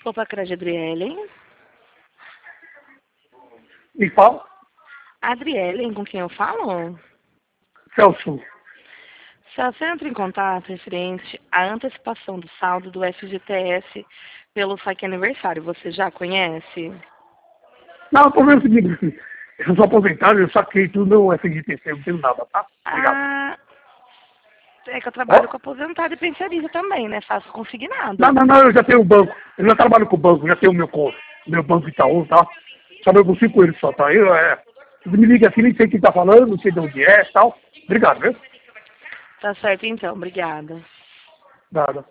Sou patroa Adriele. Me fala. Adriele, com quem eu falo? Celso. Celso, entra em contato referente à antecipação do saldo do FGTS pelo saque aniversário. Você já conhece? Não, o problema é o seguinte, eu sou aposentado, eu saquei tudo no FGTC, não tenho nada, tá? Obrigado. Ah, é que eu trabalho com aposentado e pensionista também, né? Faço consignado. Não, eu já tenho um banco. Eu já trabalho com o banco, já tenho o meu banco Itaú, tá? Só eu consigo com ele só, tá? Você me liga assim, nem sei quem tá falando, não sei de onde é e tal. Obrigado, viu? Tá certo então, obrigada. Nada.